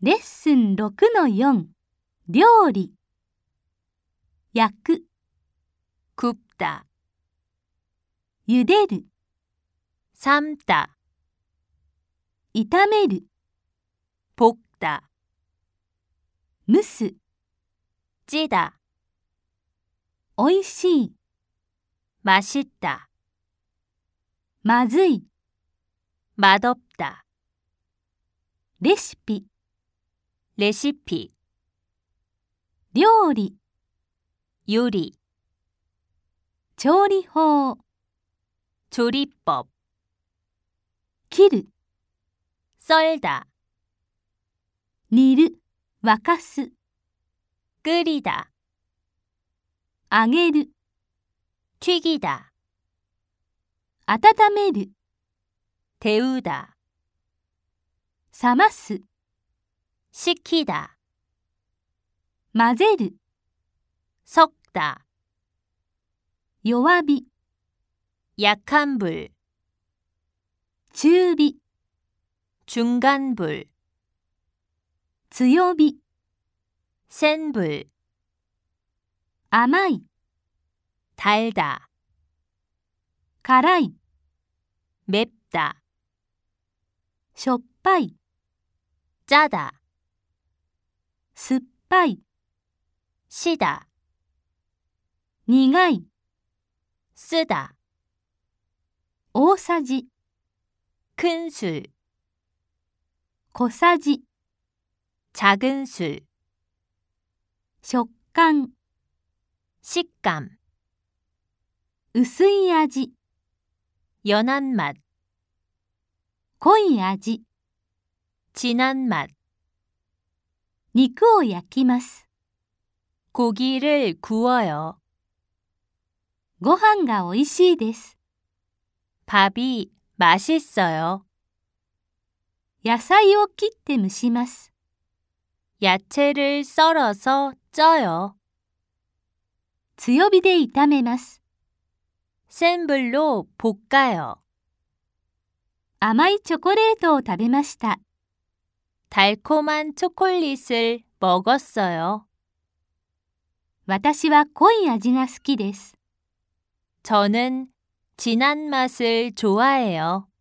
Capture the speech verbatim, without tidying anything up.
レッスン ろくのよん 料理焼く 굽다 茹でる 삶다 炒める 볶다 蒸す 찌다 おいしい 맛있다 まずい 맛없다 レシピ 레시피 料理 요리 調理法 조리법 切る 썰다 煮る沸かす 끓이다 揚げる 튀기다 温める 데우다 冷ます 식히다 混ぜる 섞다 弱火 약한 불 中火 중간 불 強火 센 불 甘い 달다 辛い 맵다 しょっぱい 짜다 酸っぱい 시다 苦い 쓰다 大さじ 큰술 小さじ 작은술 食感 식감 薄い味 연한 맛 濃い味 진한 맛 肉を焼きます 고기를 구워요. ご飯がおいしいです 밥이 맛있어요. 野菜を切って蒸します 야채를 썰어서 쪄요. 強火で炒めます 센 불로 볶아요. 甘いチョコレートを食べました 달콤한 초콜릿을 먹었어요. 私は濃い味が好きです 저는 진한 맛을 좋아해요.